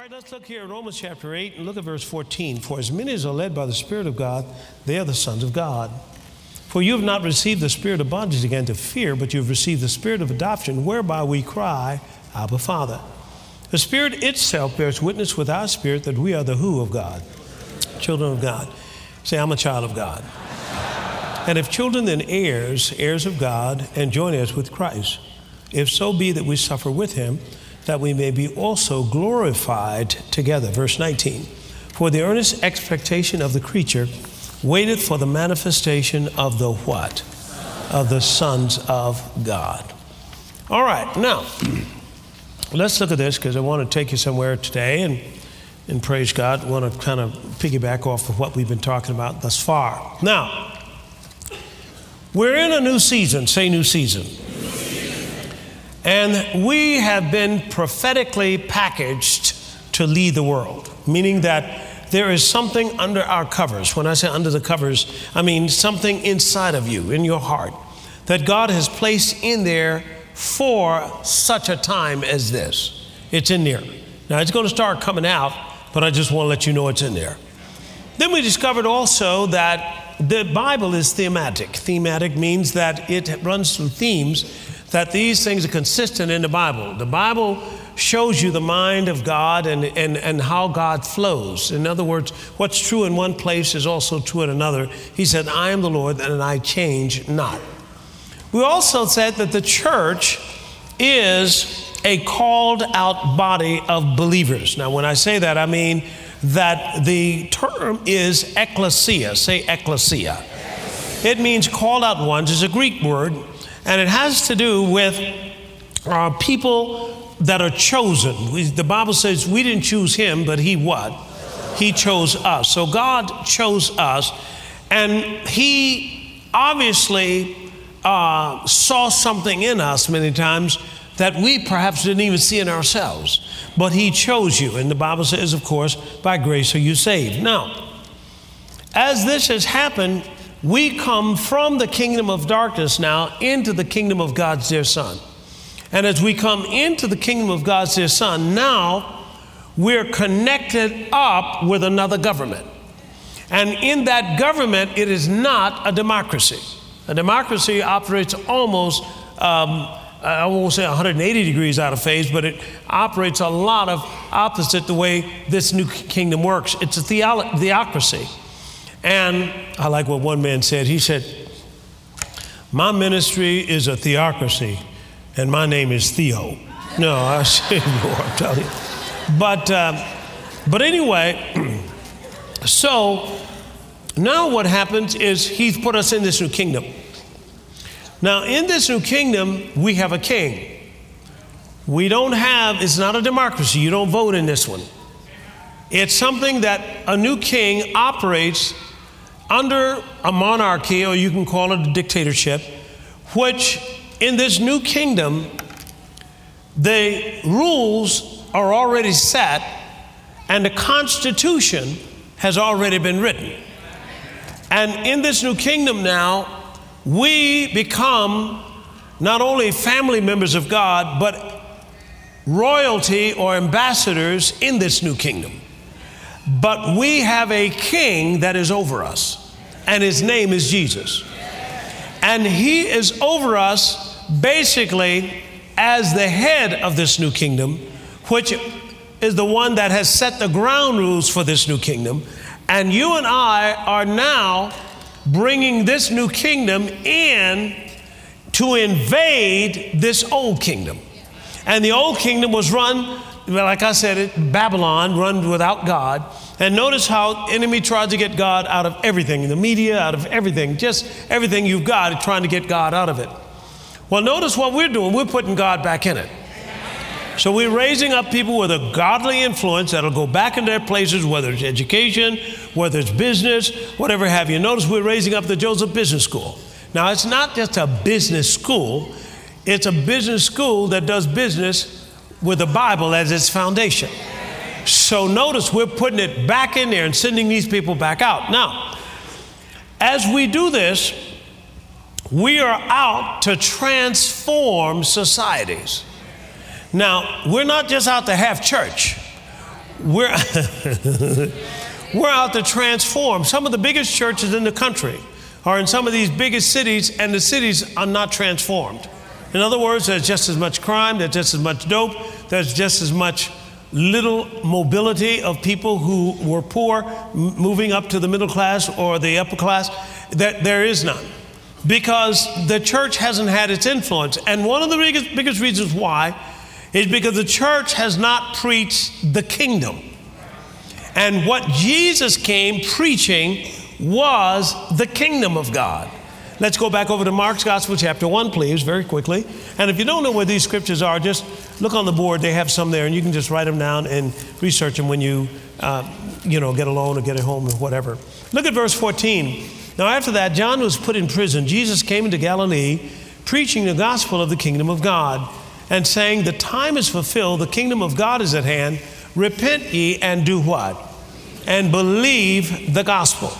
right, let's look here at Romans chapter 8 and look at verse 14. For as many as are led by the Spirit of God, they are the sons of God. For you have not received the spirit of bondage again to fear, but you have received the spirit of adoption, whereby we cry, Abba, Father. The Spirit itself bears witness with our spirit that we are the who of God, children of God. Say, I'm a child of God. And if children, then heirs, heirs of God, and joint heirs with Christ. If so be that we suffer with him, that we may be also glorified together. Verse 19. For the earnest expectation of the creature waiteth for the manifestation of the what? Of the sons of God. All right, now, let's look at this because I want to take you somewhere today and praise God. I want to kind of piggyback off of what we've been talking about thus far. Now, we're in a new season. Say new season. And we have been prophetically packaged to lead the world, meaning that there is something under our covers. When I say under the covers, I mean something inside of you, in your heart, that God has placed in there for such a time as this. It's in there. Now, it's going to start coming out, but I just want to let you know it's in there. Then we discovered also that the Bible is thematic. Thematic means that it runs through themes, that these things are consistent in the Bible. The Bible shows you the mind of God and how God flows. In other words, what's true in one place is also true in another. He said, I am the Lord and I change not. We also said that the church is a called out body of believers. Now, when I say that, I mean that the term is ecclesia. Say ecclesia. It means called out ones. It's a Greek word. And it has to do with people that are chosen. The Bible says we didn't choose him, but he what? He chose us. So God chose us. And he obviously saw something in us many times that we perhaps didn't even see in ourselves. But he chose you. And the Bible says, of course, by grace are you saved. Now, as this has happened, we come from the kingdom of darkness now into the kingdom of God's dear Son. And as we come into the kingdom of God's dear Son, now we're connected up with another government. And in that government, it is not a democracy. A democracy operates almost, I won't say 180 degrees out of phase, but it operates a lot of opposite the way this new kingdom works. It's a theocracy. And I like what one man said. He said, my ministry is a theocracy, and my name is Theo. No, I say more, I'm telling you. But anyway, so now what happens is he's put us in this new kingdom. Now, in this new kingdom, we have a king. We don't have, it's not a democracy. You don't vote in this one. It's something that a new king operates under a monarchy, or you can call it a dictatorship, which in this new kingdom, the rules are already set and the Constitution has already been written. And in this new kingdom now, we become not only family members of God, but royalty or ambassadors in this new kingdom. But we have a king that is over us, and his name is Jesus. And he is over us basically as the head of this new kingdom, which is the one that has set the ground rules for this new kingdom. And you and I are now bringing this new kingdom in to invade this old kingdom. And the old kingdom was run, like I said, Babylon, run without God. And notice how the enemy tried to get God out of everything, the media, out of everything, just everything you've got, trying to get God out of it. Well, notice what we're doing. We're putting God back in it. So we're raising up people with a godly influence that'll go back in their places, whether it's education, whether it's business, whatever have you. Notice we're raising up the Joseph Business School. Now, it's not just a business school. It's a business school that does business with the Bible as its foundation. So notice we're putting it back in there and sending these people back out. Now, as we do this, we are out to transform societies. Now, we're not just out to have church. we're, we're out to transform. Some of the biggest churches in the country are in some of these biggest cities, and the cities are not transformed. In other words, there's just as much crime, there's just as much dope, there's just as much little mobility of people who were poor moving up to the middle class or the upper class. That there is none, because the church hasn't had its influence. And one of the biggest reasons why is because the church has not preached the kingdom. And what Jesus came preaching was the kingdom of God. Let's go back over to Mark's Gospel, chapter 1, please, very quickly. And if you don't know where these scriptures are, just look on the board. They have some there, and you can just write them down and research them when you, get alone or get at home or whatever. Look at verse 14. Now, after that, John was put in prison. Jesus came into Galilee, preaching the gospel of the kingdom of God, and saying, the time is fulfilled, the kingdom of God is at hand. Repent ye and do what? And believe the gospel.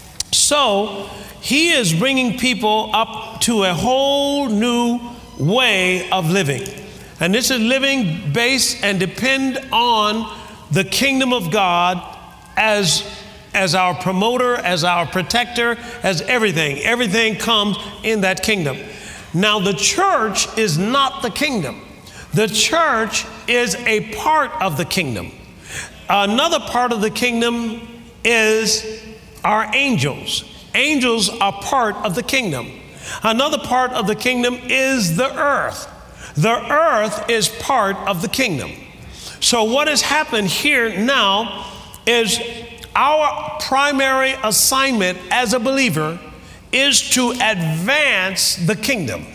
So, he is bringing people up to a whole new way of living. And this is living based and depend on the kingdom of God as our promoter, as our protector, as everything. Everything comes in that kingdom. Now, the church is not the kingdom. The church is a part of the kingdom. Another part of the kingdom is our angels. Angels are part of the kingdom. Another part of the kingdom is the earth. The earth is part of the kingdom. So what has happened here now is our primary assignment as a believer is to advance the kingdom.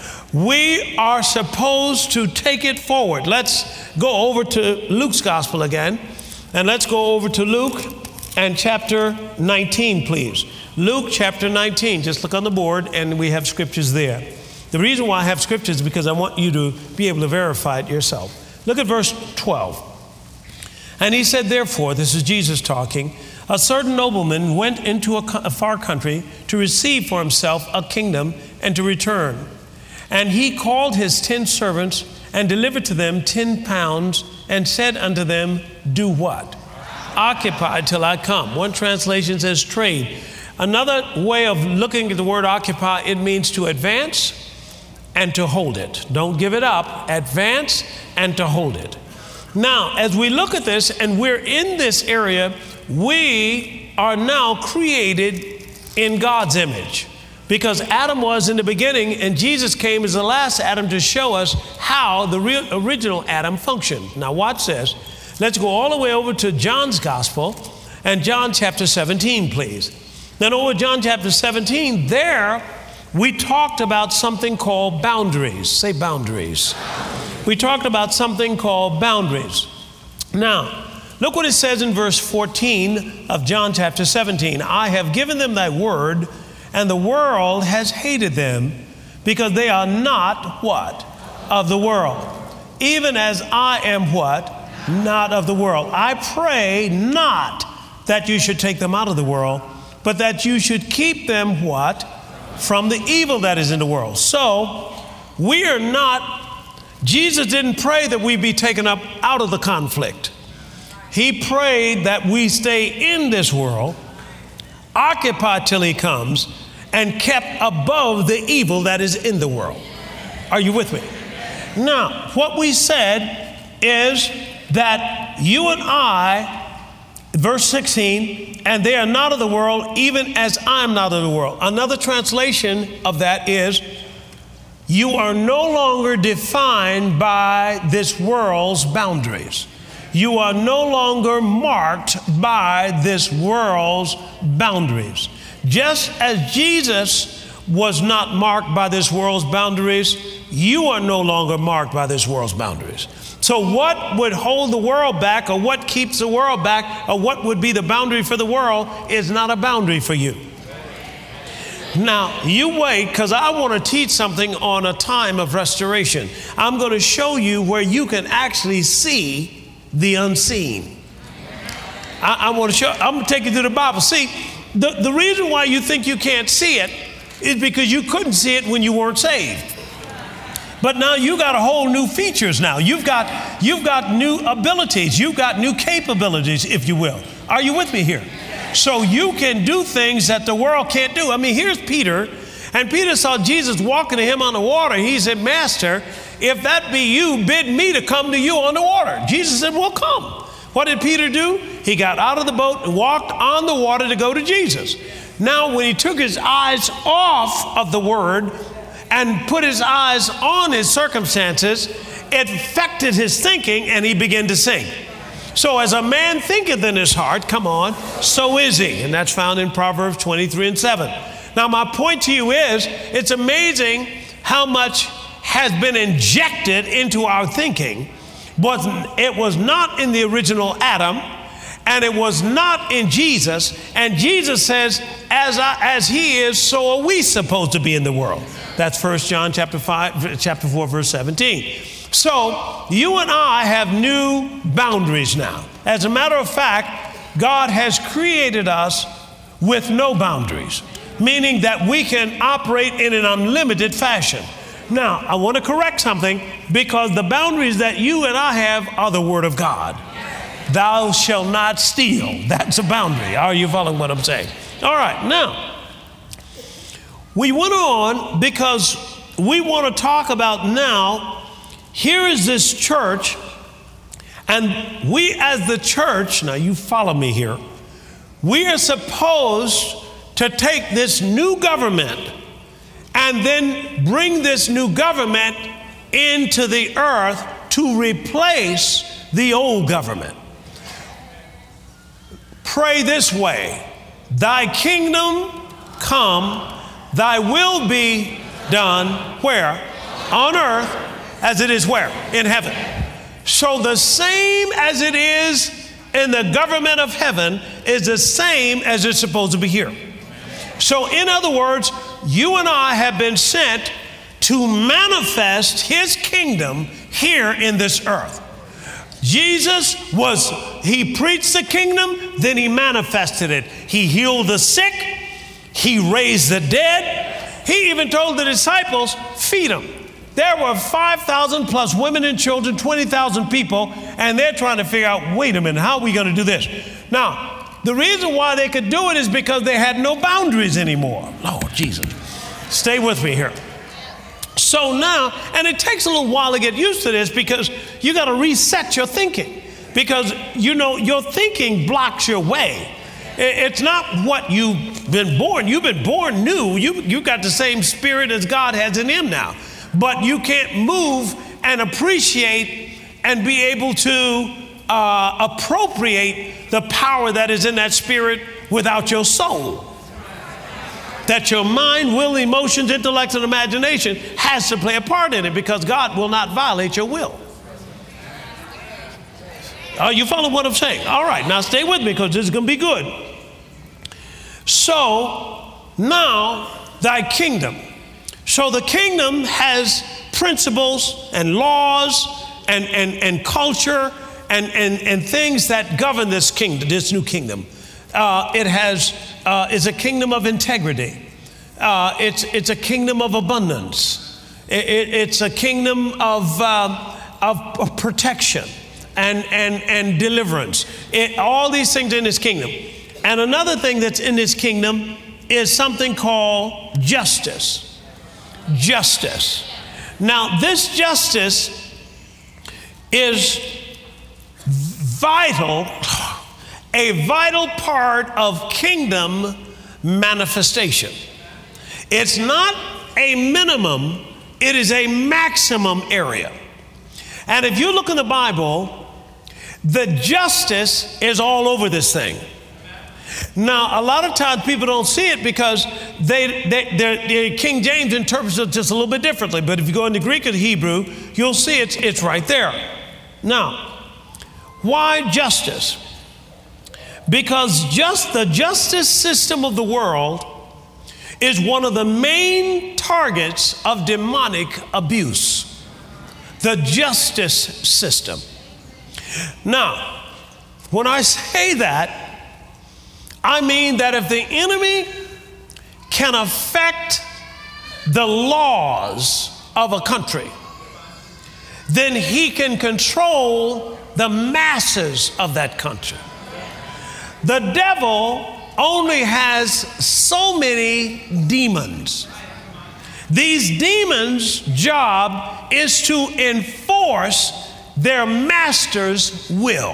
We are supposed to take it forward. Let's go over to Luke's gospel again, and let's go over to Luke and chapter 19, please. Luke chapter 19. Just look on the board, and we have scriptures there. The reason why I have scriptures is because I want you to be able to verify it yourself. Look at verse 12. And he said, therefore, this is Jesus talking, a certain nobleman went into a far country to receive for himself a kingdom and to return. And he called his 10 servants and delivered to them 10 pounds and said unto them, do what? Occupy till I come. One translation says trade. Another way of looking at the word occupy, it means to advance and to hold it. Don't give it up. Advance and to hold it. Now, as we look at this and we're in this area, we are now created in God's image. Because Adam was in the beginning, and Jesus came as the last Adam to show us how the original Adam functioned. Now watch this. Let's go all the way over to John's Gospel and John chapter 17, please. Then over John chapter 17, there we talked about something called boundaries. Say boundaries. We talked about something called boundaries. Now, look what it says in verse 14 of John chapter 17. I have given them thy word, and the world has hated them, because they are not what? Of the world. Even as I am what? Not of the world. I pray not that you should take them out of the world, but that you should keep them what? From the evil that is in the world. So, we are not, Jesus didn't pray that we be taken up out of the conflict. He prayed that we stay in this world, occupied till he comes, and kept above the evil that is in the world. Are you with me? Now, what we said is that you and I, verse 16, and they are not of the world, even as I am not of the world. Another translation of that is, you are no longer defined by this world's boundaries. You are no longer marked by this world's boundaries. Just as Jesus was not marked by this world's boundaries, you are no longer marked by this world's boundaries. So what would hold the world back, or what keeps the world back, or what would be the boundary for the world is not a boundary for you. Now, you wait, because I want to teach something on a time of restoration. I'm going to show you where you can actually see the unseen. I'm going to take you to the Bible. See, the reason why you think you can't see it is because you couldn't see it when you weren't saved. But now you got a whole new features now. You've got new abilities. You've got new capabilities, if you will. Are you with me here? So you can do things that the world can't do. I mean, here's Peter, and Peter saw Jesus walking to him on the water. He said, Master, if that be you, bid me to come to you on the water. Jesus said, well, come. What did Peter do? He got out of the boat and walked on the water to go to Jesus. Now, when he took his eyes off of the Word and put his eyes on his circumstances, it affected his thinking, and he began to sink. So as a man thinketh in his heart, come on, so is he. And that's found in Proverbs 23:7. Now, my point to you is, it's amazing how much has been injected into our thinking. It was not in the original Adam, and it was not in Jesus. And Jesus says, as he is, so are we supposed to be in the world. That's 1 John chapter 4, verse 17. So you and I have new boundaries now. As a matter of fact, God has created us with no boundaries, meaning that we can operate in an unlimited fashion. Now, I want to correct something, because the boundaries that you and I have are the Word of God. Thou shalt not steal. That's a boundary. Are you following what I'm saying? All right, now, we went on because we want to talk about now, here is this church, and we as the church, now you follow me here, we are supposed to take this new government and then bring this new government into the earth to replace the old government. Pray this way: thy kingdom come, thy will be done, where? On earth, as it is where? In heaven. So the same as it is in the government of heaven is the same as it's supposed to be here. So in other words, you and I have been sent to manifest His kingdom here in this earth. Jesus he preached the kingdom, then He manifested it. He healed the sick, He raised the dead. He even told the disciples, feed them. There were 5,000 plus women and children, 20,000 people, and they're trying to figure out, wait a minute, how are we going to do this? Now, the reason why they could do it is because they had no boundaries anymore. Lord Jesus. Stay with me here. So now, and it takes a little while to get used to this, because you got to reset your thinking, because your thinking blocks your way. It's not what you've been born. You've been born new. You got the same spirit as God has in Him now. But you can't move and appreciate and be able to appropriate the power that is in that spirit without your soul. That your mind, will, emotions, intellect, and imagination has to play a part in it, because God will not violate your will. Are you following what I'm saying? All right, now stay with me, because this is going to be good. So now thy kingdom. So the kingdom has principles and laws and culture and things that govern this kingdom, this new kingdom. It's a kingdom of integrity. It's a kingdom of abundance. It's a kingdom of protection and deliverance. All these things in this kingdom. And another thing that's in this kingdom is something called justice. Justice. Now, this justice is vital, a vital part of kingdom manifestation. It's not a minimum, it is a maximum area. And if you look in the Bible, the justice is all over this thing. Now, a lot of times people don't see it because King James interprets it just a little bit differently. But if you go into Greek or Hebrew, you'll see it's right there. Now, why justice? Because the justice system of the world is one of the main targets of demonic abuse. The justice system. Now, when I say that, I mean that if the enemy can affect the laws of a country, then he can control the masses of that country. The devil only has so many demons. These demons' job is to enforce their master's will.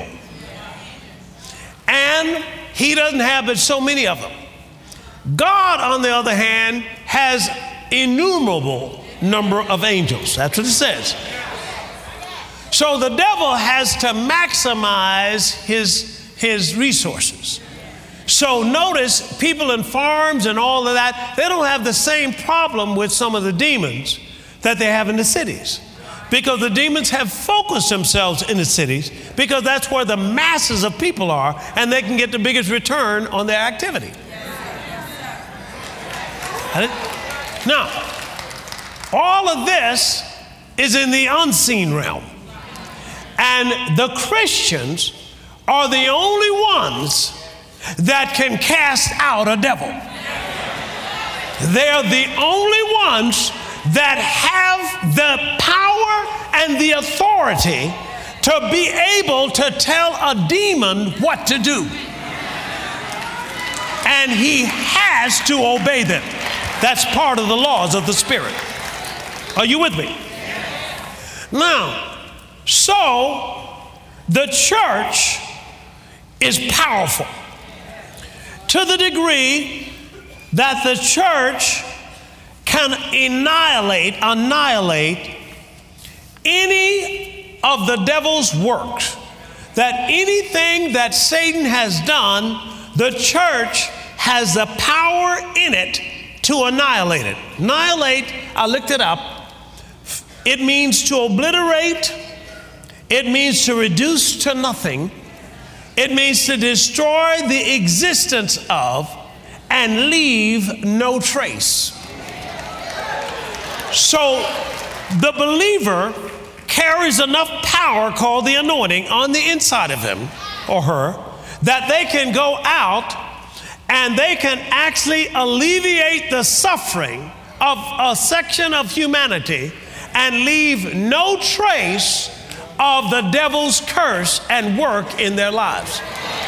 And he doesn't have but so many of them. God, on the other hand, has innumerable number of angels. That's what it says. So the devil has to maximize his resources. So notice people in farms and all of that, they don't have the same problem with some of the demons that they have in the cities. Because the demons have focused themselves in the cities because that's where the masses of people are and they can get the biggest return on their activity. Now, all of this is in the unseen realm. And the Christians are the only ones that can cast out a devil. They're the only ones that have the power and the authority to be able to tell a demon what to do. And he has to obey them. That's part of the laws of the Spirit. Are you with me? Now, so the church is powerful to the degree that the church can annihilate any of the devil's works. That anything that Satan has done, the church has the power in it to annihilate it. Annihilate, I looked it up. It means to obliterate. It means to reduce to nothing. It means to destroy the existence of and leave no trace. So the believer carries enough power called the anointing on the inside of him or her that they can go out and they can actually alleviate the suffering of a section of humanity and leave no trace of the devil's curse and work in their lives.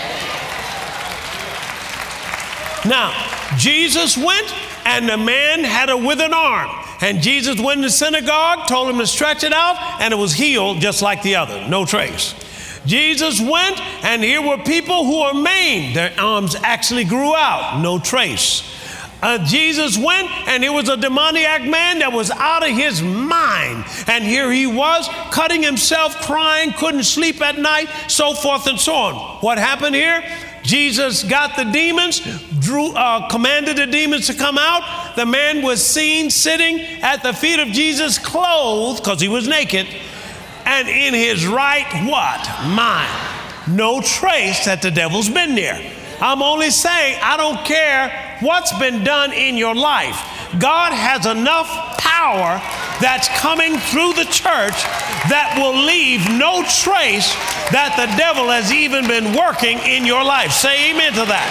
Now, Jesus went and the man had a withered arm. And Jesus went in the synagogue, told him to stretch it out, and it was healed just like the other, no trace. Jesus went, and here were people who were maimed. Their arms actually grew out, no trace. Jesus went, and here was a demoniac man that was out of his mind. And here he was, cutting himself, crying, couldn't sleep at night, so forth and so on. What happened here? Jesus got the demons, commanded the demons to come out. The man was seen sitting at the feet of Jesus, clothed, because he was naked, and in his right what? Mind. No trace that the devil's been there. I'm only saying, I don't care what's been done in your life. God has enough power that's coming through the church that will leave no trace that the devil has even been working in your life. Say amen to that.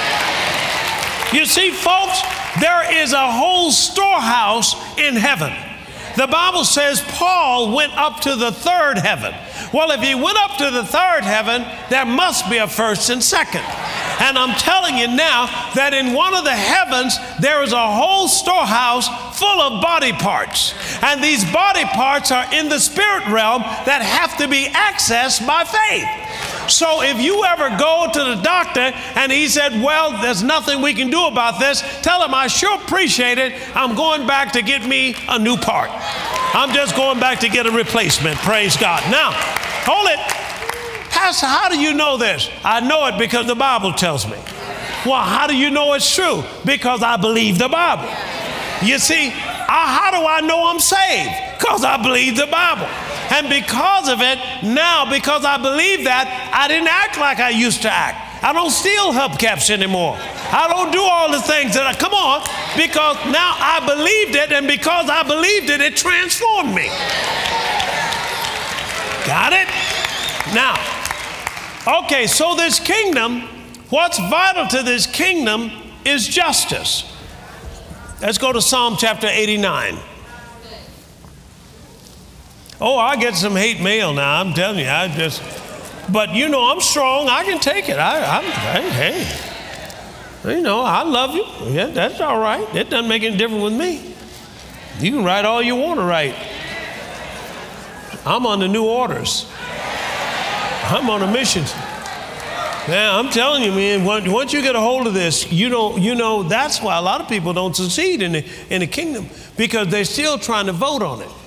You see, folks, there is a whole storehouse in heaven. The Bible says Paul went up to the third heaven. Well, if he went up to the third heaven, there must be a first and second. And I'm telling you now that in one of the heavens, there is a whole storehouse full of body parts. And these body parts are in the spirit realm that have to be accessed by faith. So if you ever go to the doctor and he said, well, there's nothing we can do about this, tell him I sure appreciate it. I'm going back to get me a new part. I'm just going back to get a replacement. Praise God. Now, hold it. Pastor, how do you know this? I know it because the Bible tells me. Well, how do you know it's true? Because I believe the Bible. You see, how do I know I'm saved? Because I believe the Bible. And because of it, now, because I believe that, I didn't act like I used to act. I don't steal hubcaps anymore. I don't do all the things that come on, because now I believed it, and because I believed it, it transformed me. Got it? Now, okay, so this kingdom, what's vital to this kingdom is justice. Let's go to Psalm chapter 89. Oh, I get some hate mail now. I'm telling you, but you know, I'm strong. I can take it. Hey, you know, I love you. Yeah, that's all right. It doesn't make any difference with me. You can write all you want to write. I'm on the new orders. I'm on a mission. Man, I'm telling you, man, once you get a hold of this, you know, that's why a lot of people don't succeed in the kingdom, because they're still trying to vote on it.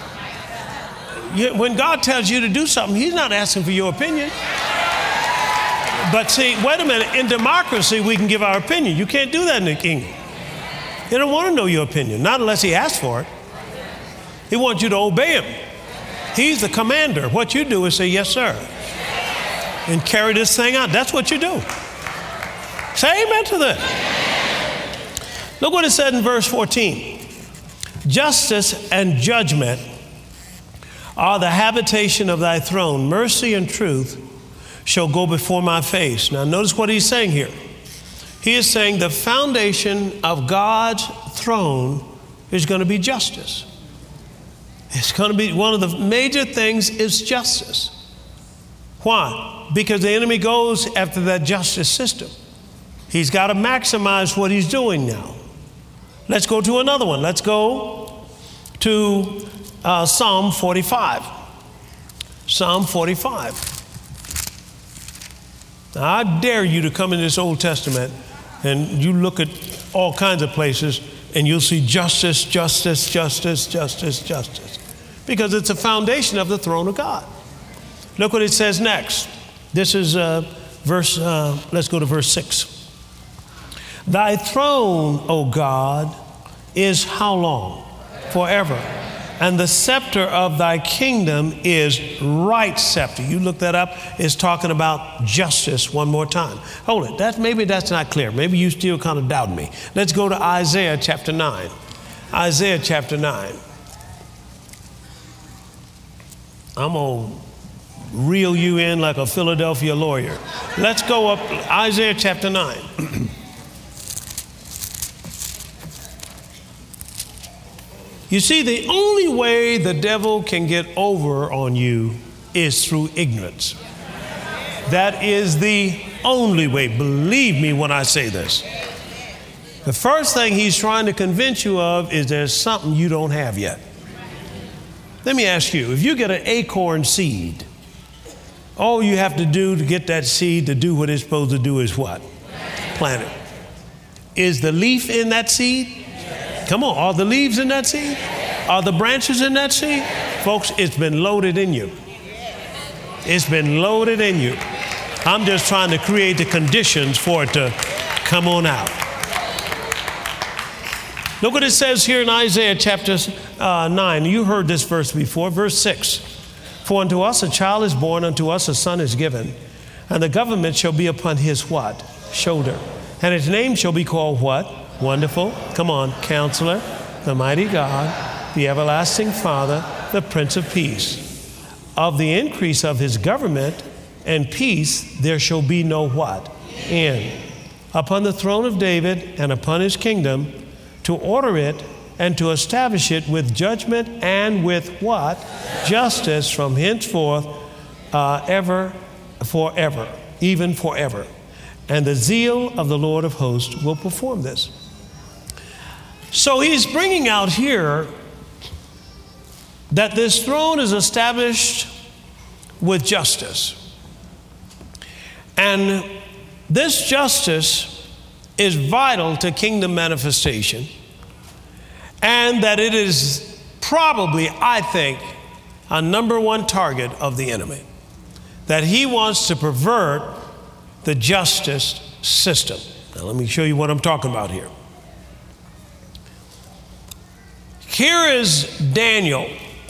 When God tells you to do something, he's not asking for your opinion. But see, wait a minute, in democracy, we can give our opinion. You can't do that in the kingdom. They don't want to know your opinion, not unless he asks for it. He wants you to obey him. He's the commander. What you do is say, yes, sir, and carry this thing out. That's what you do. Say amen to that. Look what it said in verse 14. Justice and judgment are the habitation of thy throne. Mercy and truth shall go before my face. Now notice what he's saying here. He is saying the foundation of God's throne is going to be justice. It's going to be one of the major things is justice. Why? Because the enemy goes after that justice system. He's got to maximize what he's doing now. Let's go to another one. Let's go to Psalm 45. Psalm 45. Now, I dare you to come in this Old Testament and you look at all kinds of places and you'll see justice, justice, justice, justice, justice. Because it's a foundation of the throne of God. Look what it says next. This is let's go to verse 6. Thy throne, O God, is how long? Forever. And the scepter of thy kingdom is right scepter. You look that up. It's talking about justice one more time. Hold it. Maybe that's not clear. Maybe you still kind of doubt me. Let's go to Isaiah chapter 9. Isaiah chapter 9. I'm going to reel you in like a Philadelphia lawyer. Let's go up Isaiah chapter 9. You see, the only way the devil can get over on you is through ignorance. That is the only way. Believe me when I say this. The first thing he's trying to convince you of is there's something you don't have yet. Let me ask you, if you get an acorn seed, all you have to do to get that seed to do what it's supposed to do is what? Plant it. Is the leaf in that seed? Come on, are the leaves in that seed? Are the branches in that seed? Folks, it's been loaded in you. It's been loaded in you. I'm just trying to create the conditions for it to come on out. Look what it says here in Isaiah chapter 9. You heard this verse before, verse 6. For unto us a child is born, unto us a son is given, and the government shall be upon his what? Shoulder. And his name shall be called what? Wonderful. Come on. Counselor, the mighty God, the everlasting Father, the Prince of Peace. Of the increase of his government and peace there shall be no what? End. Upon the throne of David and upon his kingdom, to order it and to establish it with judgment and with what? Justice from henceforth ever, forever, even forever. And the zeal of the Lord of hosts will perform this. So he's bringing out here that this throne is established with justice. And this justice is vital to kingdom manifestation. And that it is probably, I think, a number one target of the enemy. That he wants to pervert the justice system. Now let me show you what I'm talking about here. Here is Daniel.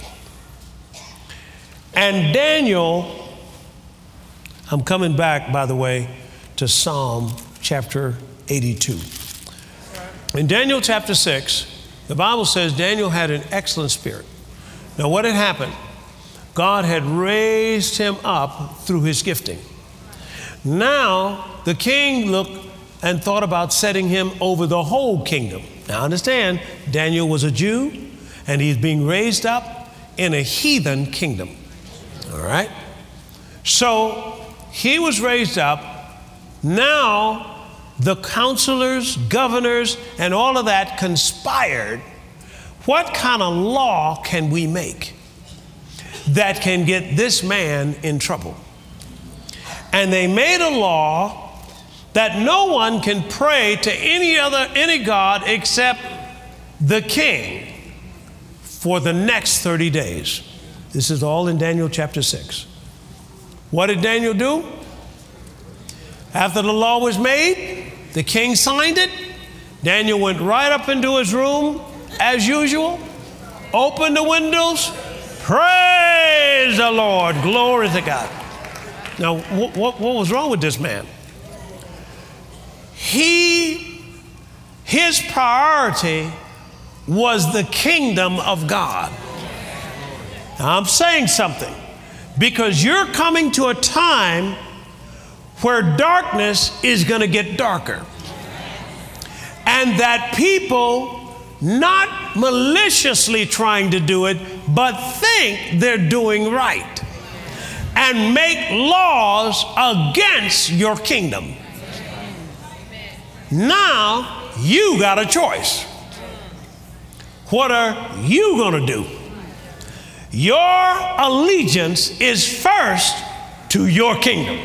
And Daniel, I'm coming back, by the way, to Psalm chapter 82. In Daniel chapter 6, the Bible says Daniel had an excellent spirit. Now what had happened? God had raised him up through his gifting. Now the king looked and thought about setting him over the whole kingdom. Now understand, Daniel was a Jew and he's being raised up. in a heathen kingdom. All right? So he was raised up. Now the counselors, governors, and all of that conspired. What kind of law can we make that can get this man in trouble? And they made a law that no one can pray to any god except the king for the next 30 days. This is all in Daniel chapter 6. What did Daniel do? After the law was made, the king signed it. Daniel went right up into his room as usual, opened the windows, praise the Lord, glory to God. Now, what was wrong with this man? His priority was the kingdom of God. Now, I'm saying something because you're coming to a time where darkness is going to get darker, and that people not maliciously trying to do it, but think they're doing right and make laws against your kingdom. Now you got a choice. What are you going to do? Your allegiance is first to your kingdom.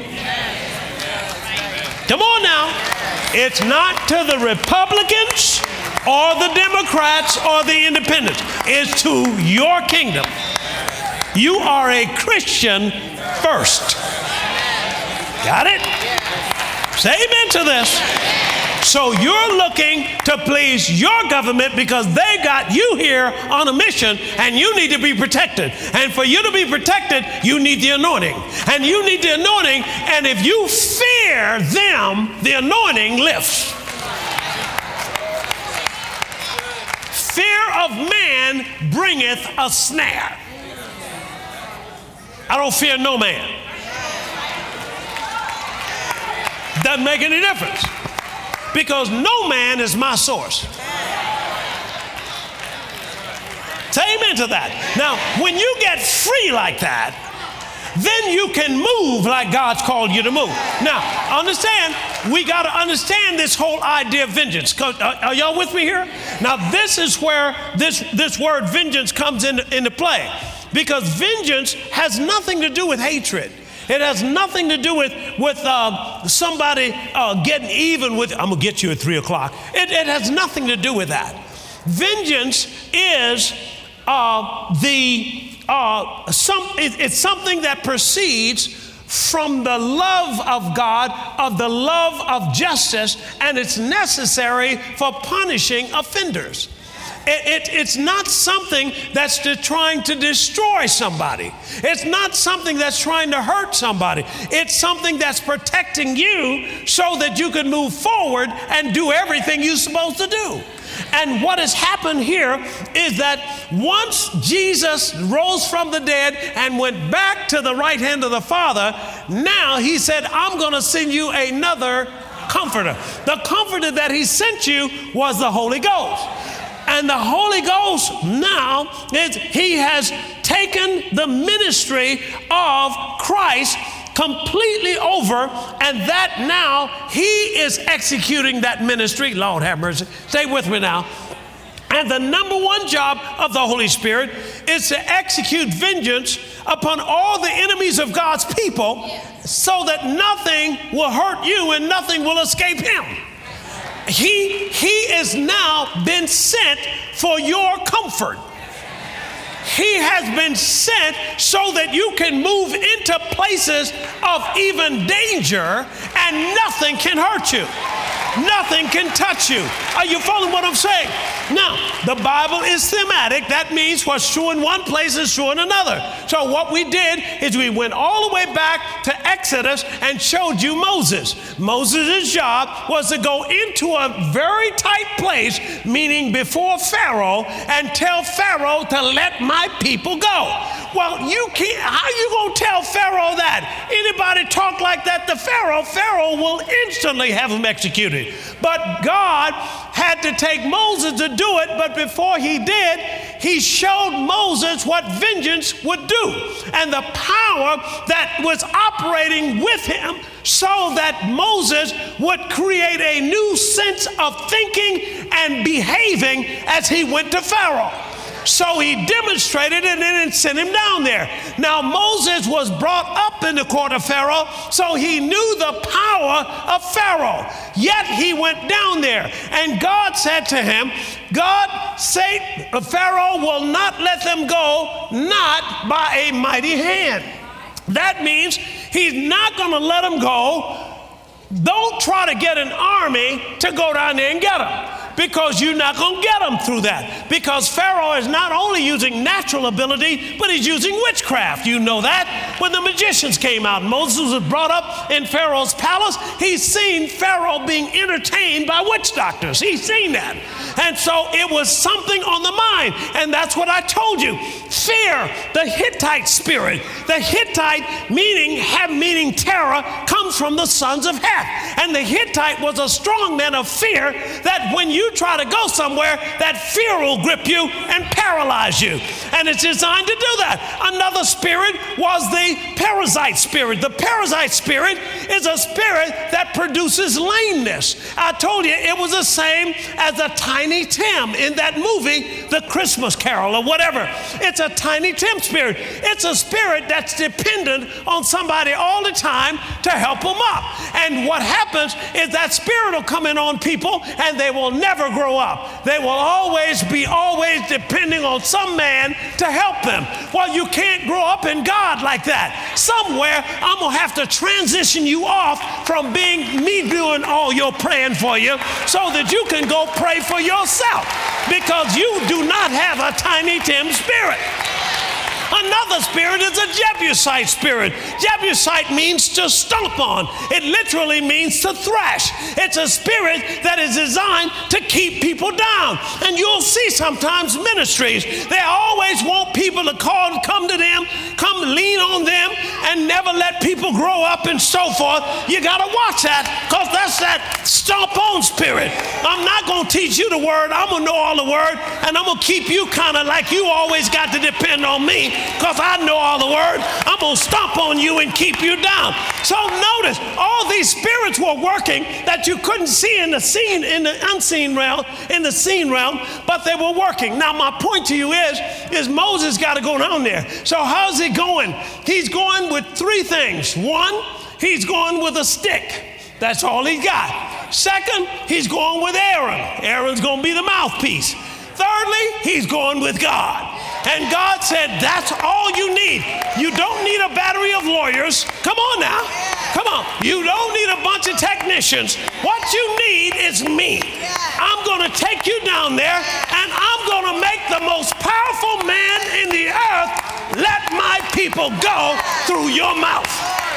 Come on now. It's not to the Republicans or the Democrats or the Independents. It's to your kingdom. You are a Christian first. Got it? Say amen to this. So you're looking to please your government because they got you here on a mission and you need to be protected. And for you to be protected, you need the anointing. And you need the anointing, and if you fear them, the anointing lifts. Fear of man bringeth a snare. I don't fear no man. Doesn't make any difference. Because no man is my source. Say amen to that. Now, when you get free like that, then you can move like God's called you to move. Now, understand, we got to understand this whole idea of vengeance. Are y'all with me here? Now, this is where this word vengeance comes into play. Because vengeance has nothing to do with hatred. It has nothing to do with somebody getting even with, I'm going to get you at 3 o'clock. It has nothing to do with that. Vengeance is it's something that proceeds from the love of God, of the love of justice, and it's necessary for punishing offenders. It's not something that's trying to destroy somebody. It's not something that's trying to hurt somebody. It's something that's protecting you so that you can move forward and do everything you're supposed to do. And what has happened here is that once Jesus rose from the dead and went back to the right hand of the Father, now he said, I'm going to send you another comforter. The comforter that he sent you was the Holy Ghost. And the Holy Ghost now, he has taken the ministry of Christ completely over, and that now he is executing that ministry. Lord have mercy. Stay with me now. And the number one job of the Holy Spirit is to execute vengeance upon all the enemies of God's people so that nothing will hurt you and nothing will escape him. He is now been sent for your comfort. He has been sent so that you can move into places of even danger and nothing can hurt you. Nothing can touch you. Are you following what I'm saying? Now, the Bible is thematic. That means what's true in one place is true in another. So what we did is we went all the way back to Exodus and showed you Moses. Moses' job was to go into a very tight place, meaning before Pharaoh, and tell Pharaoh to let my people go. Well, you can't, how you going to tell Pharaoh that? Anybody talk like that to Pharaoh, Pharaoh will instantly have him executed. But God had to take Moses to do it, but before he did, he showed Moses what vengeance would do and the power that was operating with him so that Moses would create a new sense of thinking and behaving as he went to Pharaoh. So he demonstrated it and then sent him down there. Now Moses was brought up in the court of Pharaoh, so he knew the power of Pharaoh. Yet he went down there, and God said to him, God said, Pharaoh will not let them go, not by a mighty hand. That means he's not going to let them go. Don't try to get an army to go down there and get them, because you're not going to get them through that. Because Pharaoh is not only using natural ability, but he's using witchcraft. You know that. When the magicians came out, Moses was brought up in Pharaoh's palace. He's seen Pharaoh being entertained by witch doctors. He's seen that. And so it was something on the mind. And that's what I told you. Fear, the Hittite spirit. The Hittite meaning terror, comes from the sons of Heth. And the Hittite was a strong man of fear, that when you try to go somewhere, that fear will grip you and paralyze you. And it's designed to do that. Another spirit was the parasite spirit. The parasite spirit is a spirit that produces lameness. I told you it was the same as a Tiny Tim in that movie, The Christmas Carol or whatever. It's a Tiny Tim spirit. It's a spirit that's dependent on somebody all the time to help them up. And what happens is that spirit will come in on people and they will never grow up. They will always be depending on some man to help them. Well, you can't grow up in God like that. Somewhere I'm going to have to transition you off from being me doing all your praying for you so that you can go pray for yourself, because you do not have a Tiny Tim spirit. Another spirit is a Jebusite spirit. Jebusite means to stomp on. It literally means to thrash. It's a spirit that is designed to keep people down. And you'll see sometimes ministries, they always want people to come to them, come lean on them, and never let people grow up and so forth. You got to watch that, because that's that stomp on spirit. I'm not going to teach you the word. I'm going to know all the word, and I'm going to keep you kind of like you always got to depend on me, because I know all the word. I'm going to stomp on you and keep you down. So notice, all these spirits were working that you couldn't see in the unseen realm, in the seen realm, but they were working. Now, my point to you is Moses got to go down there. So how's he going? He's going with three things. One, he's going with a stick. That's all he got. Second, he's going with Aaron. Aaron's going to be the mouthpiece. Thirdly, he's going with God. And God said, that's all you need. You don't need a battery of lawyers. Come on now. Come on. You don't need a bunch of technicians. What you need is me. I'm going to take you down there, and I'm going to make the most powerful man in the earth let my people go through your mouth.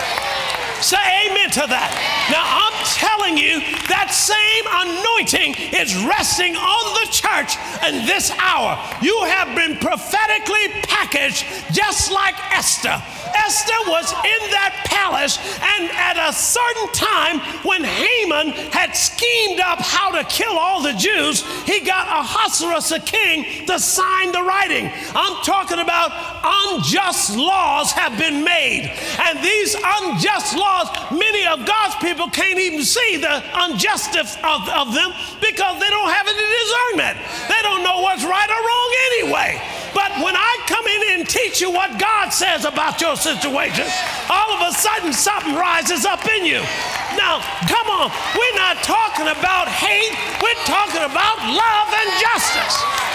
Say amen to that. Now, I'm telling you, that same anointing is resting on the church in this hour. You have been prophetically packaged just like Esther. Esther was in that palace, and at a certain time when Haman had schemed up how to kill all the Jews, he got Ahasuerus, the king, to sign the writing. I'm talking about unjust laws have been made. And these unjust laws, many of God's people can't even see the injustice of them, because they don't have any discernment. They don't know what's right or wrong anyway. But when I come in and teach you what God says about your situation, all of a sudden something rises up in you. Now, come on, we're not talking about hate, we're talking about love and justice.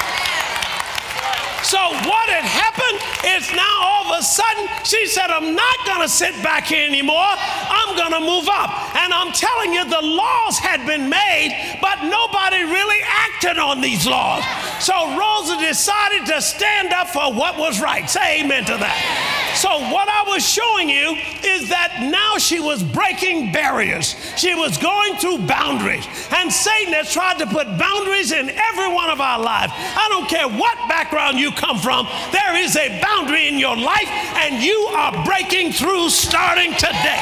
So what had happened is now all of a sudden she said, I'm not going to sit back here anymore. I'm going to move up. And I'm telling you, the laws had been made, but nobody really acted on these laws. So Rosa decided to stand up for what was right. Say amen to that. So what I was showing you is that now she was breaking barriers. She was going through boundaries. And Satan has tried to put boundaries in every one of our lives. I don't care what background you come from, there is a boundary in your life, and you are breaking through starting today.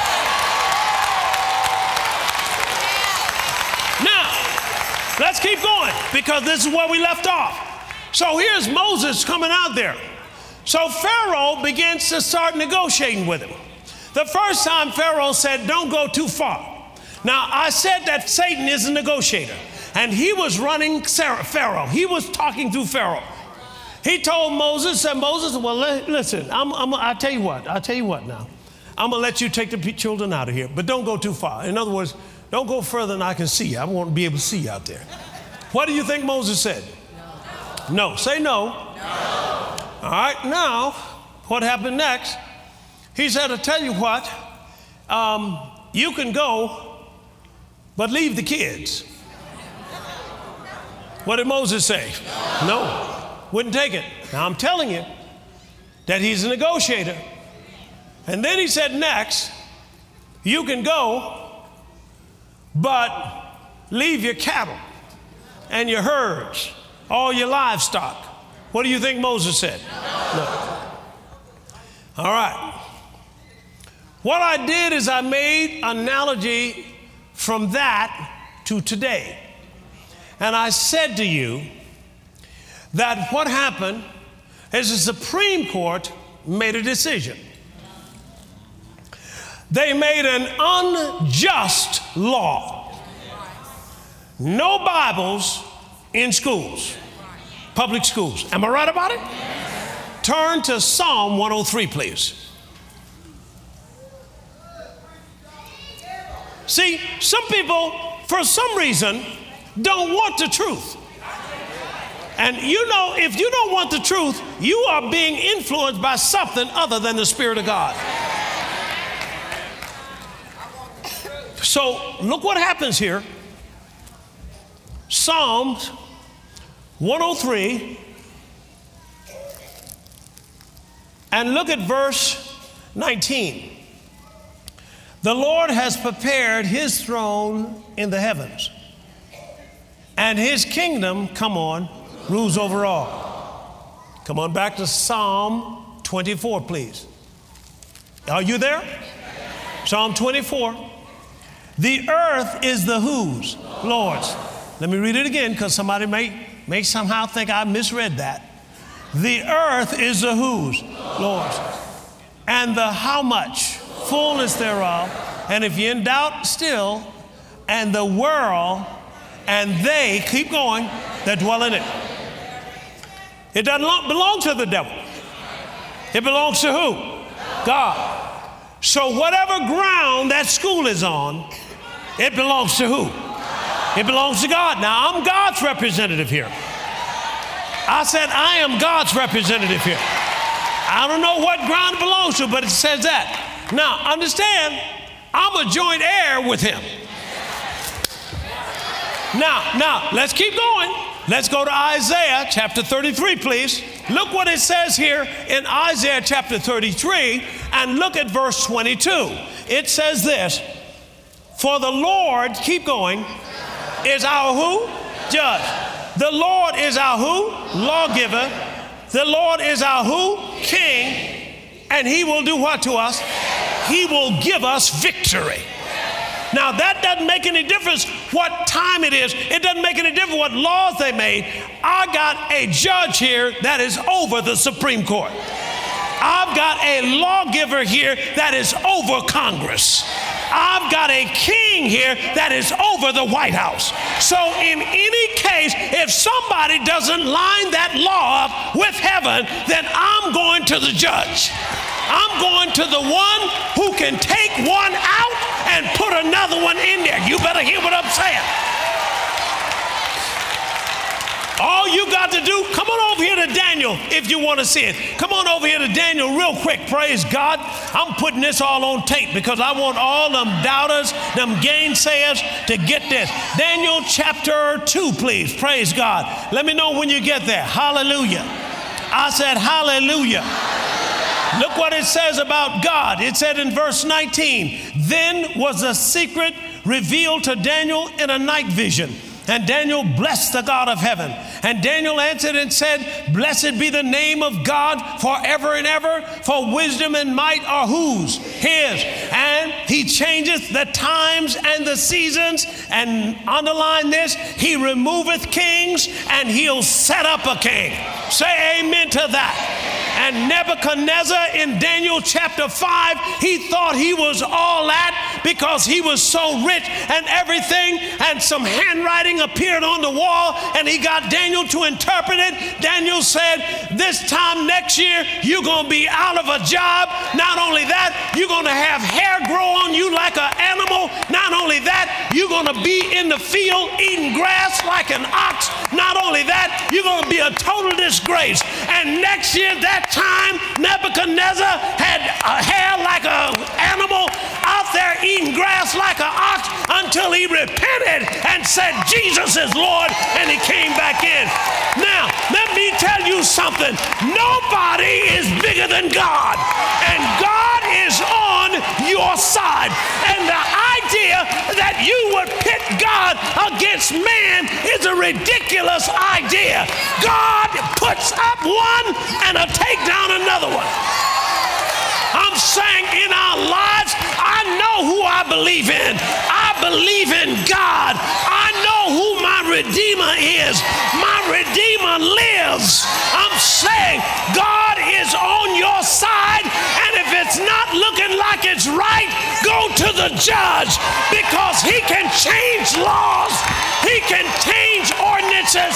Now, let's keep going, because this is where we left off. So here's Moses coming out there. So Pharaoh begins to start negotiating with him. The first time Pharaoh said, don't go too far. Now, I said that Satan is a negotiator, and he was running Pharaoh. He was talking through Pharaoh. He told Moses, said, Moses, well, listen, I'll tell you what now. I'm going to let you take the children out of here, but don't go too far. In other words, don't go further than I can see you. I won't be able to see you out there. What do you think Moses said? No. Say no. No. All right, now, what happened next? He said, I'll tell you what, you can go, but leave the kids. What did Moses say? No, wouldn't take it. Now, I'm telling you that he's a negotiator. And then he said next, you can go, but leave your cattle and your herds, all your livestock. What do you think Moses said? No. All right. What I did is I made an analogy from that to today. And I said to you that what happened is the Supreme Court made a decision. They made an unjust law. No Bibles in schools. Public schools. Am I right about it? Turn to Psalm 103, please. See, some people, for some reason, don't want the truth. And you know, if you don't want the truth, you are being influenced by something other than the Spirit of God. So look what happens here. Psalms 103, and look at verse 19. The Lord has prepared his throne in the heavens, and his kingdom, come on, rules over all. Come on back to Psalm 24, please. Are you there? Psalm 24. The earth is the whose? Lord's. Let me read it again, because somebody may somehow think I misread that. The earth is the whose? Lord's. And the how much? Fullness thereof. And if you're in doubt still, and the world, and they, keep going, that dwell in it. It doesn't belong to the devil. It belongs to who? God. So whatever ground that school is on, it belongs to who? It belongs to God. Now, I'm God's representative here. I said, I am God's representative here. I don't know what ground it belongs to, but it says that. Now, understand, I'm a joint heir with him. Now, let's keep going. Let's go to Isaiah chapter 33, please. Look what it says here in Isaiah chapter 33, and look at verse 22. It says this, for the Lord, keep going, is our who? Judge. The Lord is our who? Lawgiver. The Lord is our who? King. And he will do what to us? He will give us victory. Now, that doesn't make any difference what time it is. It doesn't make any difference what laws they made. I got a judge here that is over the Supreme Court. I've got a lawgiver here that is over Congress. I've got a king here that is over the White House. So in any case, if somebody doesn't line that law up with heaven, then I'm going to the judge. I'm going to the one who can take one out and put another one in there. You better hear what I'm saying. All you got to do, come on over here to Daniel if you want to see it. Come on over here to Daniel real quick. Praise God. I'm putting this all on tape because I want all them doubters, them gainsayers to get this. Daniel chapter 2, please. Praise God. Let me know when you get there. Hallelujah. I said hallelujah. Look what it says about God. It said in verse 19, then was the secret revealed to Daniel in a night vision. And Daniel blessed the God of heaven. And Daniel answered and said, blessed be the name of God forever and ever, for wisdom and might are whose? His. And he changeth the times and the seasons. And underline this, he removeth kings and he'll set up a king. Say amen to that. And Nebuchadnezzar in Daniel chapter 5, he thought he was all that because he was so rich and everything, and some handwriting appeared on the wall and he got Daniel to interpret it. Daniel said, this time next year, you're going to be out of a job. Not only that, you're going to have hair grow on you like an animal. Not only that, you're going to be in the field eating grass like an ox. Not only that, you're going to be a total disgrace. And next year, that time, Nebuchadnezzar had a hair like an animal, out there eating grass like an ox, until he repented and said, Jesus is Lord, and he came back in. Now, let me tell you something. Nobody is bigger than God, and God is on your side. And the idea that you would pit God against man is a ridiculous idea. God puts up one and will take down another one. I'm saying in our lives, I know who I believe in. I believe in God. I know who my Redeemer is. My Redeemer lives. I'm saying God is on your side, and if it's not looking like it's right, go to the judge, because he can change laws. He can change ordinances.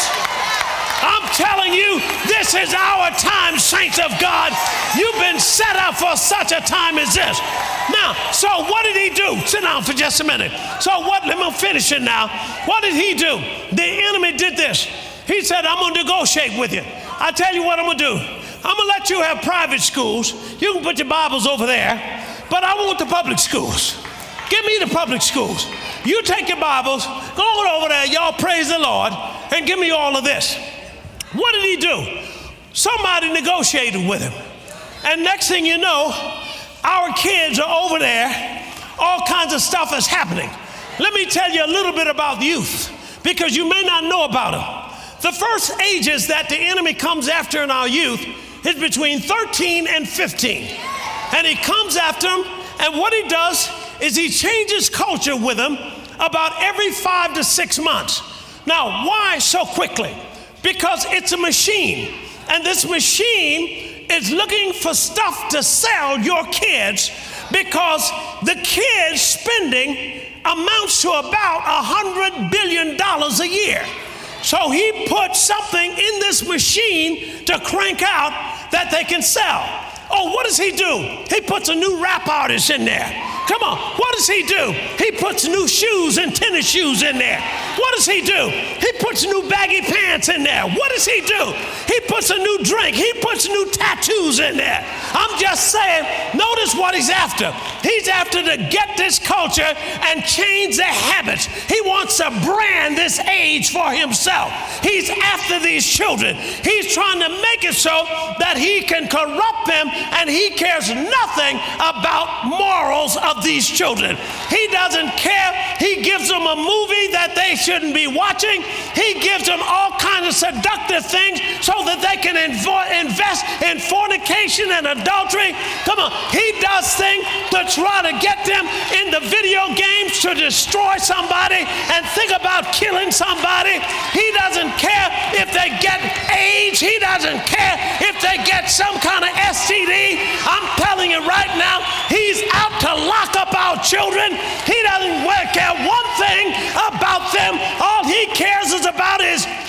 I'm telling you, this is our time, saints of God. You've been set up for such a time as this. Now, so what did he do? Sit down for just a minute. So what, let me finish it now. What did he do? The enemy did this. He said, I'm going to negotiate with you. I tell you what I'm going to do. I'm going to let you have private schools. You can put your Bibles over there, but I want the public schools. Give me the public schools. You take your Bibles, go on over there, y'all praise the Lord, and give me all of this. What did he do? Somebody negotiated with him. And next thing you know, our kids are over there. All kinds of stuff is happening. Let me tell you a little bit about youth, because you may not know about them. The first ages that the enemy comes after in our youth is between 13 and 15. And he comes after them, and what he does is he changes culture with them about every 5 to 6 months. Now, why so quickly? Because it's a machine, and this machine is looking for stuff to sell your kids, because the kids' spending amounts to about $100 billion a year. So he puts something in this machine to crank out that they can sell. Oh, what does he do? He puts a new rap artist in there. Come on, what does he do? He puts new shoes and tennis shoes in there. What does he do? He puts new baggy pants in there. What does he do? He puts a new drink. He puts new tattoos in there. I'm just saying, notice what he's after. He's after to get this culture and change their habits. He wants to brand this age for himself. He's after these children. He's trying to make it so that he can corrupt them, and he cares nothing about morals of these children. He doesn't care. He gives them a movie that they shouldn't be watching. He gives them all kinds of seductive things so that they can invest in fornication and adultery. Come on. He does things to try to get them in the video games to destroy somebody and think about killing somebody. He doesn't care if they get AIDS. He doesn't care if they get some kind of STD. I'm telling you right now, he's out to lock up our children. He doesn't care one thing about them. All he cares is about his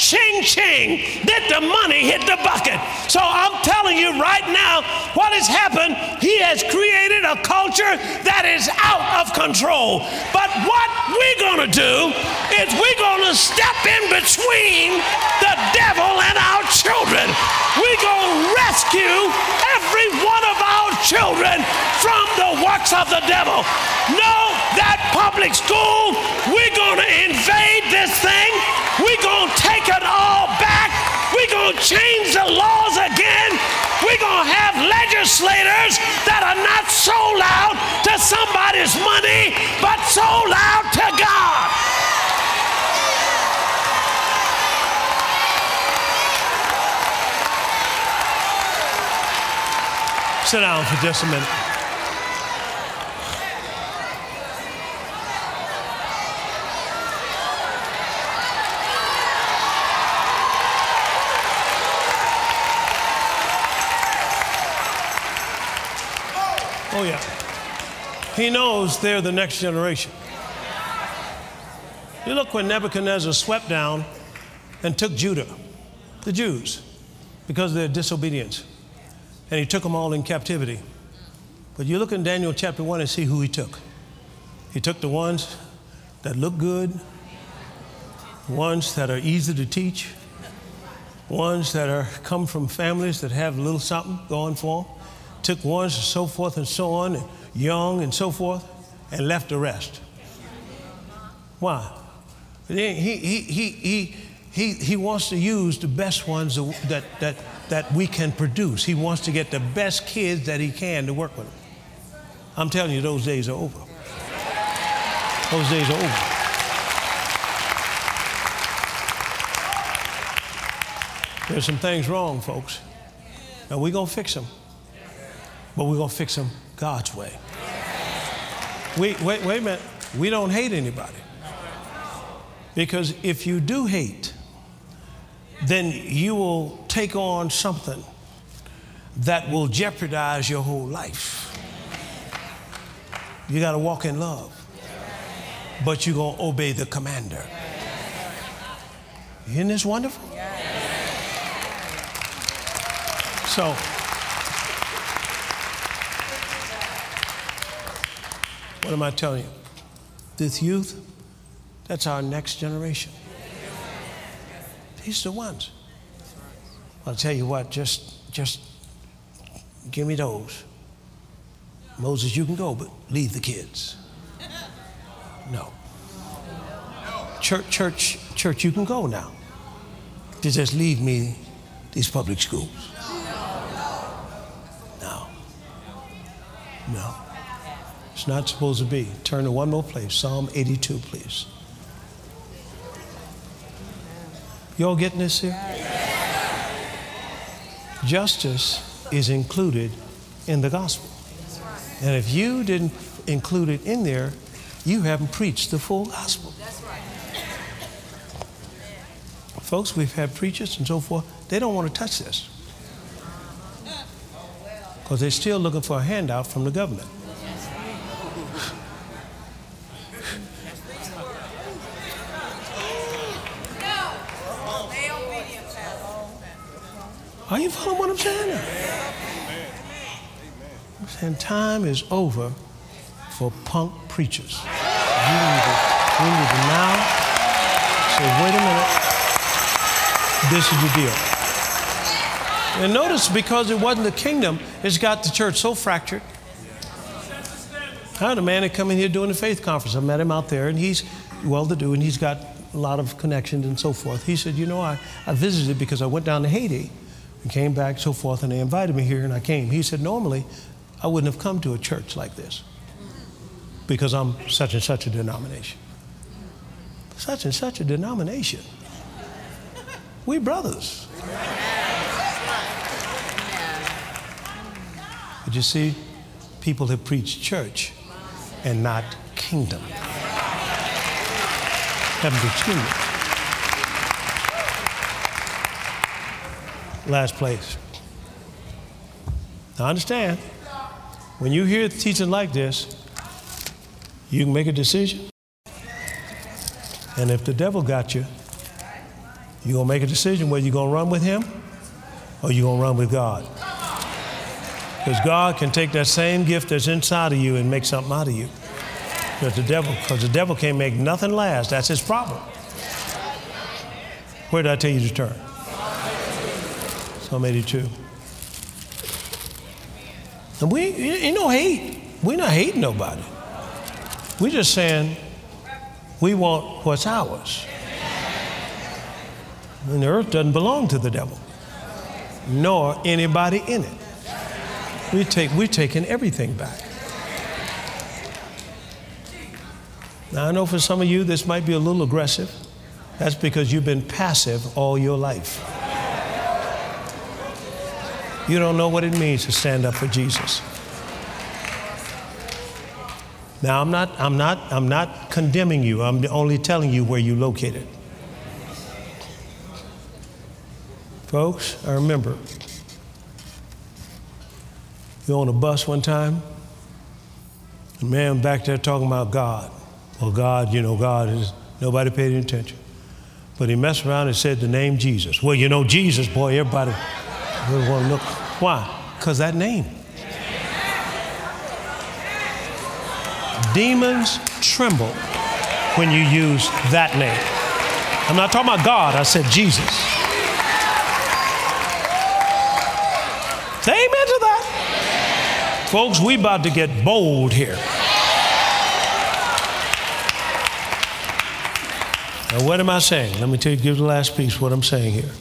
ching ching, did the money hit the bucket. So I'm telling you right now, what has happened, he has created a culture that is out of control. But what we're going to do is we're going to step in between the devil and our children. We're going to rescue every one of our children from the works of the devil. No, that public school, we're going to invade this thing. We're going to take it all back. We're going to change the laws again. We're going to have legislators that are not so loud to somebody's money, but so loud to God. Sit down for just a minute. Oh, yeah. He knows they're the next generation. You look when Nebuchadnezzar swept down and took Judah, the Jews, because of their disobedience. And he took them all in captivity. But you look in Daniel chapter 1 and see who he took. He took the ones that look good, ones that are easy to teach, ones that come from families that have a little something going for them. Took ones and so forth and so on, and young and so forth, and left the rest. Why? He wants to use the best ones that we can produce. He wants to get the best kids that he can to work with them. I'm telling you, those days are over. Those days are over. There's some things wrong, folks. And we're going to fix them. But we're going to fix them God's way. Wait a minute. We don't hate anybody. Because if you do hate, then you will take on something that will jeopardize your whole life. You got to walk in love. But you're going to obey the commander. Isn't this wonderful? So, what am I telling you? This youth, that's our next generation. These are the ones. I'll tell you what, just give me those. Moses, you can go, but leave the kids. No. Church, you can go now. Just leave me these public schools. No. It's not supposed to be. Turn to one more place. Psalm 82, please. You all getting this here? Justice is included in the gospel. And if you didn't include it in there, you haven't preached the full gospel. Folks, we've had preachers and so forth. They don't want to touch this because they're still looking for a handout from the government. Are you following what I'm saying? I'm saying time is over for punk preachers. We need to now say, wait a minute, this is the deal. And notice, because it wasn't the kingdom, it's got the church so fractured. I had a man that come in here doing the faith conference. I met him out there, and he's well-to-do, and he's got a lot of connections and so forth. He said, you know, I visited because I went down to Haiti and came back, so forth, and they invited me here, and I came. He said, normally, I wouldn't have come to a church like this because I'm such and such a denomination. Such and such a denomination. We brothers. But you see, people have preached church and not kingdom. Haven't preached kingdom. Last place. Now understand, when you hear teaching like this, you can make a decision. And if the devil got you, You're going to make a decision whether you're going to run with him or you're going to run with God. Because God can take that same gift that's inside of you and make something out of you. Because the devil can't make nothing last. That's his problem. Where did I tell you to turn? Psalm 82. And we're not hating nobody. We're just saying we want what's ours. And the earth doesn't belong to the devil, nor anybody in it. We're taking everything back. Now, I know for some of you this might be a little aggressive. That's because you've been passive all your life. You don't know what it means to stand up for Jesus. Now, I'm not condemning you. I'm only telling you where you're located. Folks, I remember you on a bus one time, a man back there talking about God. Well, God, God is, nobody paid any attention. But he messed around and said the name Jesus. Well, Jesus, boy, everybody want to look. Why? Because that name. Demons tremble when you use that name. I'm not talking about God, I said Jesus. Say amen to that. Folks, we about to get bold here. Now, what am I saying? Let me give the last piece what I'm saying here.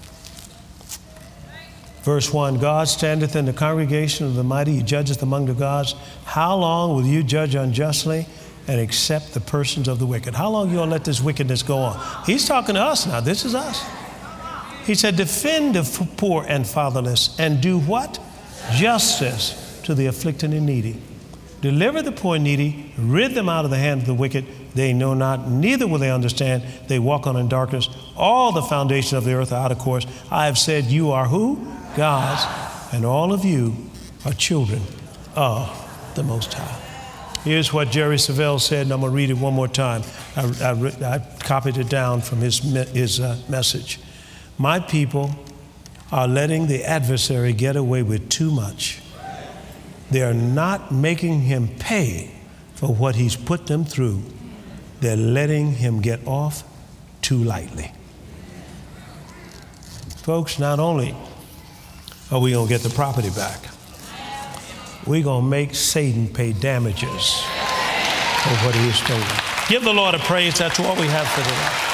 Verse 1, God standeth in the congregation of the mighty, he judgeth among the gods. How long will you judge unjustly and accept the persons of the wicked? How long are you going to let this wickedness go on? He's talking to us now. This is us. He said, defend the poor and fatherless and do what? Justice to the afflicted and needy. Deliver the poor and needy, rid them out of the hand of the wicked. They know not, neither will they understand. They walk on in darkness. All the foundations of the earth are out of course. I have said, you are who? God's, and all of you are children of the Most High. Here's what Jerry Savelle said, and I'm going to read it one more time. I copied it down from his message. My people are letting the adversary get away with too much. They are not making him pay for what he's put them through. They're letting him get off too lightly. Folks, not only are we going to get the property back, we're going to make Satan pay damages for what he has stolen. Give the Lord a praise. That's what we have for today.